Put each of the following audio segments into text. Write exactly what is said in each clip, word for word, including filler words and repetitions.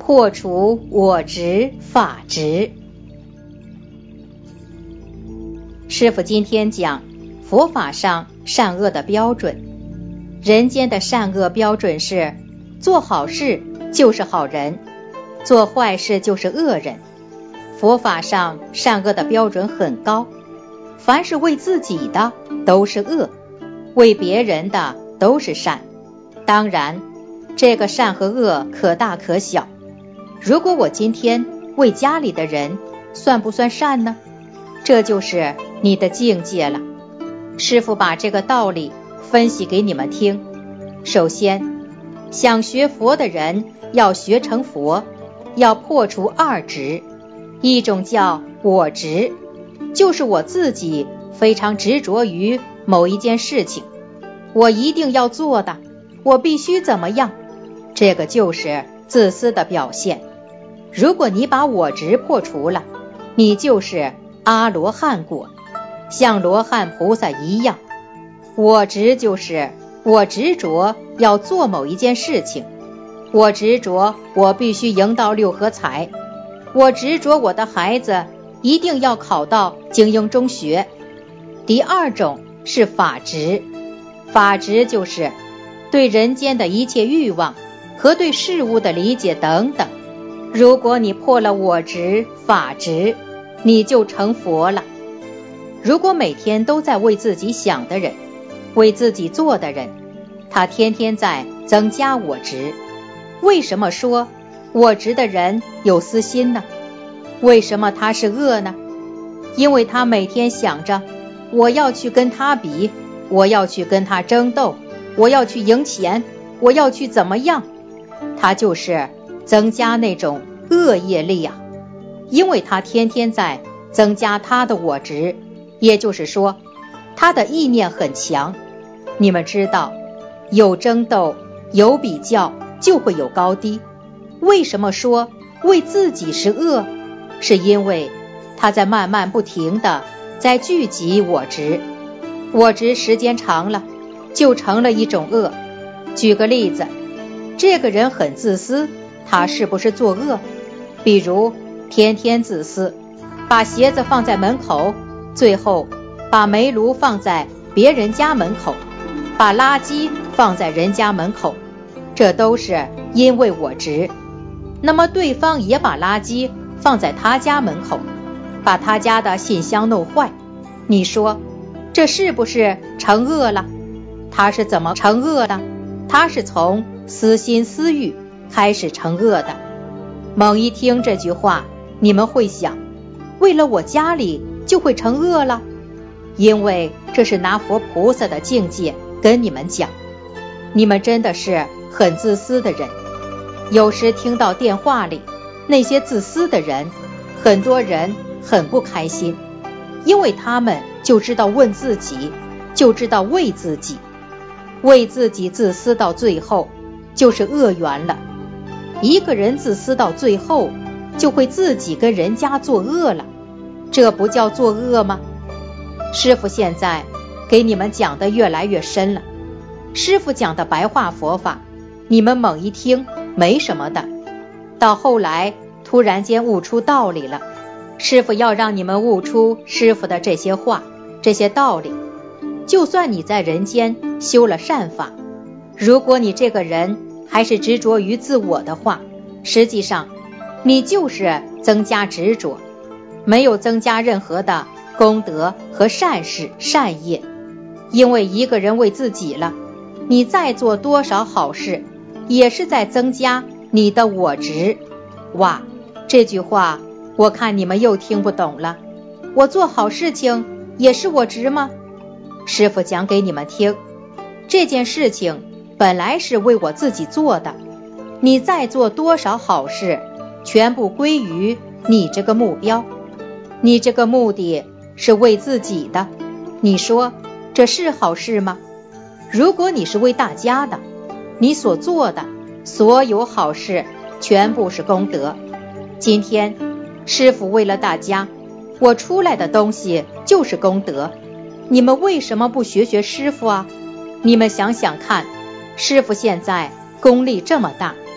破除我执法执。师父今天讲佛法上善恶的标准。人间的善恶标准是，做好事就是好人，做坏事就是恶人。佛法上善恶的标准很高，凡是为自己的都是恶，为别人的都是善。当然，这个善和恶可大可小。如果我今天为家里的人，算不算善呢？这就是你的境界了。师父把这个道理分析给你们听。首先，想学佛的人要学成佛，要破除二执。一种叫我执，就是我自己非常执着于某一件事情，我一定要做的，我必须怎么样，这个就是自私的表现。如果你把我执破除了，你就是阿罗汉果，像罗汉菩萨一样。我执就是我执着要做某一件事情，我执着我必须赢到六合彩，我执着我的孩子一定要考到精英中学。第二种是法执，法执就是对人间的一切欲望和对事物的理解等等。如果你破了我执法执，你就成佛了。如果每天都在为自己想的人，为自己做的人，他天天在增加我执。为什么说我执的人有私心呢？为什么他是恶呢？因为他每天想着我要去跟他比，我要去跟他争斗，我要去赢钱，我要去怎么样，他就是增加那种恶业力啊。因为他天天在增加他的我执，也就是说他的意念很强。你们知道，有争斗有比较就会有高低。为什么说为自己是恶？是因为他在慢慢不停地在聚集我执，我执时间长了就成了一种恶。举个例子，这个人很自私，他是不是作恶？比如天天自私，把鞋子放在门口，最后把煤炉放在别人家门口，把垃圾放在人家门口，这都是因为我执。那么对方也把垃圾放在他家门口，把他家的信箱弄坏，你说这是不是成恶了？他是怎么成恶的？他是从私心私欲开始成恶的。猛一听这句话，你们会想，为了我家里就会成恶了？因为这是拿佛菩萨的境界跟你们讲。你们真的是很自私的人。有时听到电话里那些自私的人，很多人很不开心，因为他们就知道问自己，就知道为自己，为自己自私到最后就是恶缘了。一个人自私到最后就会自己跟人家作恶了，这不叫作恶吗？师父现在给你们讲的越来越深了。师父讲的白话佛法，你们猛一听没什么的，到后来突然间悟出道理了。师父要让你们悟出师父的这些话，这些道理。就算你在人间修了善法，如果你这个人还是执着于自我的话，实际上你就是增加执着，没有增加任何的功德和善事善业。因为一个人为自己了，你再做多少好事也是在增加你的我执。哇，这句话我看你们又听不懂了。我做好事情也是我执吗？师父讲给你们听，这件事情本来是为我自己做的，你再做多少好事全部归于你这个目标，你这个目的是为自己的，你说这是好事吗？如果你是为大家的，你所做的所有好事全部是功德。今天师父为了大家，我出来的东西就是功德。你们为什么不学学师父啊？你们想想看，师父现在功力这么大，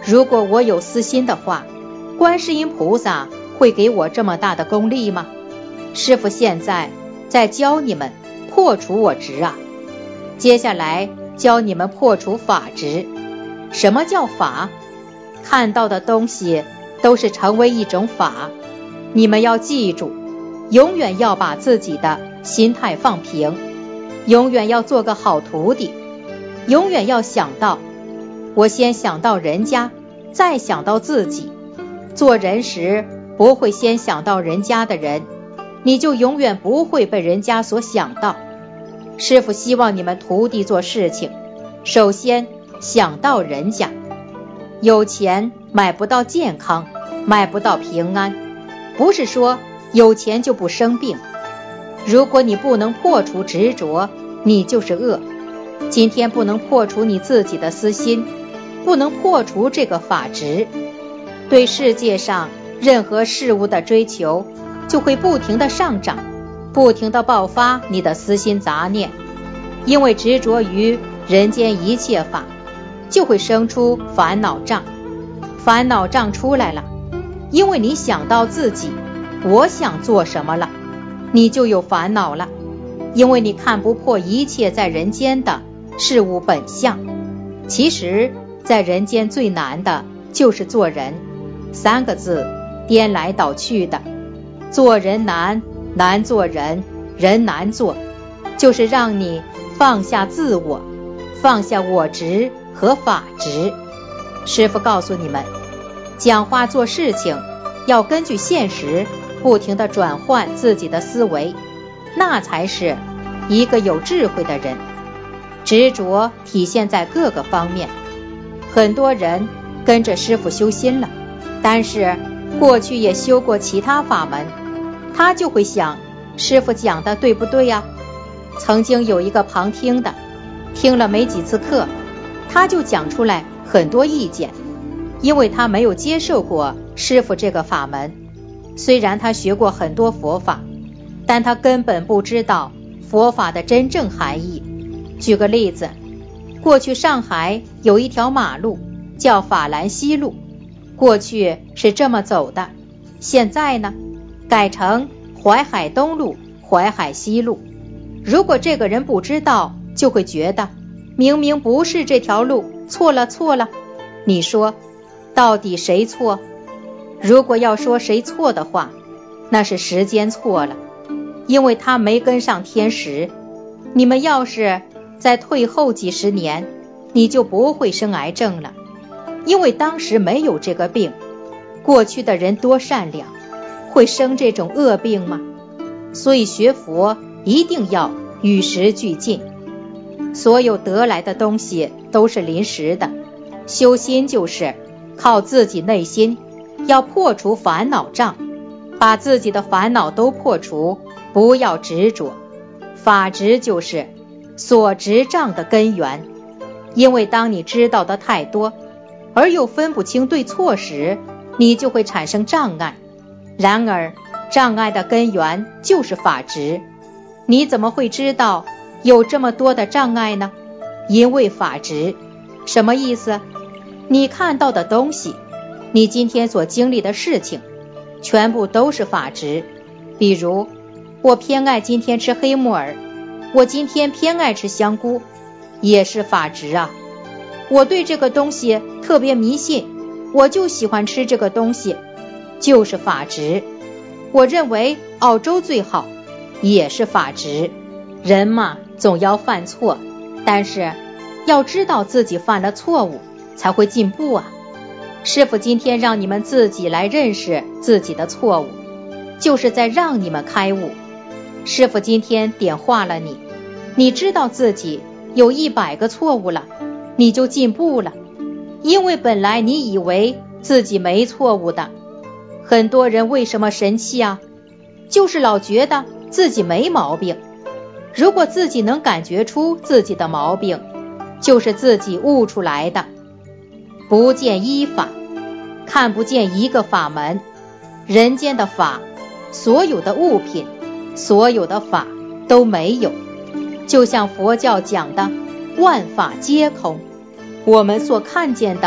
如果我有私心的话，观世音菩萨会给我这么大的功力吗？师父现在在教你们破除我执啊，接下来教你们破除法执。什么叫法？看到的东西都是成为一种法，你们要记住，永远要把自己的心态放平，永远要做个好徒弟，永远要想到，我先想到人家，再想到自己。做人时不会先想到人家的人，你就永远不会被人家所想到。师父希望你们徒弟做事情，首先想到人家。有钱买不到健康，买不到平安，不是说有钱就不生病。如果你不能破除执着，你就是恶。今天不能破除你自己的私心，不能破除这个法执，对世界上任何事物的追求就会不停地上涨，不停地爆发你的私心杂念。因为执着于人间一切法，就会生出烦恼障。烦恼障出来了，因为你想到自己我想做什么了，你就有烦恼了。因为你看不破一切在人间的事物本相。其实在人间最难的就是做人，三个字颠来倒去的，做人难，难做人，人难做，就是让你放下自我，放下我执和法执。师父告诉你们，讲话做事情要根据现实不停地转换自己的思维，那才是一个有智慧的人。执着体现在各个方面，很多人跟着师父修心了，但是过去也修过其他法门，他就会想，师父讲的对不对呀？曾经有一个旁听的，听了没几次课，他就讲出来很多意见，因为他没有接受过师父这个法门。虽然他学过很多佛法，但他根本不知道佛法的真正含义。举个例子，过去上海有一条马路叫法兰西路，过去是这么走的，现在呢改成淮海东路、淮海西路。如果这个人不知道，就会觉得明明不是这条路，错了错了。你说到底谁错？如果要说谁错的话，那是时间错了，因为他没跟上天时。你们要是再退后几十年，你就不会生癌症了，因为当时没有这个病。过去的人多善良，会生这种恶病吗？所以学佛一定要与时俱进，所有得来的东西都是临时的。修心就是靠自己内心，要破除烦恼障，把自己的烦恼都破除，不要执着。法执就是所执障的根源，因为当你知道的太多，而又分不清对错时，你就会产生障碍。然而障碍的根源就是法执，你怎么会知道有这么多的障碍呢？因为法执。什么意思？你看到的东西，你今天所经历的事情，全部都是法执。比如我偏爱今天吃黑木耳，我今天偏爱吃香菇，也是法执啊。我对这个东西特别迷信，我就喜欢吃这个东西，就是法执。我认为澳洲最好，也是法执。人嘛，总要犯错，但是要知道自己犯了错误，才会进步啊。师父今天让你们自己来认识自己的错误，就是在让你们开悟。师父今天点化了你，你知道自己有一百个错误了，你就进步了。因为本来你以为自己没错误的。很多人为什么神气啊？就是老觉得自己没毛病。如果自己能感觉出自己的毛病，就是自己悟出来的。不见一法，看不见一个法门。人间的法，所有的物品，所有的法都没有。就像佛教讲的万法皆空，我们所看见的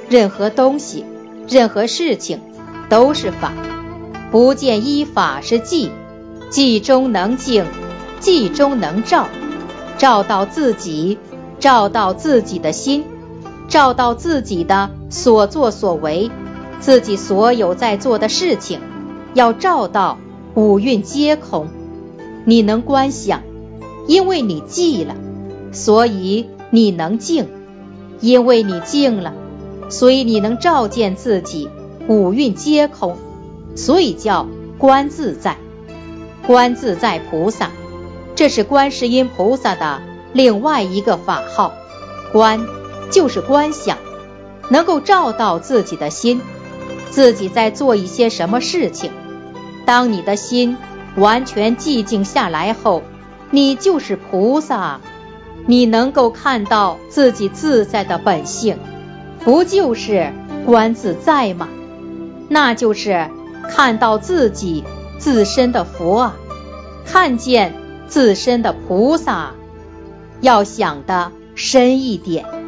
任何东西，任何事情都是法。不见一法是寂，寂中能静，寂中能照，照到自己，照到自己的心，照到自己的所作所为，自己所有在做的事情，要照到五蕴皆空。你能观想，因为你寂了，所以你能静，因为你静了，所以你能照见自己五蕴皆空，所以叫观自在。观自在菩萨，这是观世音菩萨的另外一个法号。观就是观想，能够照到自己的心，自己在做一些什么事情。当你的心完全寂静下来后，你就是菩萨，你能够看到自己自在的本性，不就是观自在吗？那就是看到自己自身的佛啊，看见自身的菩萨，要想得深一点。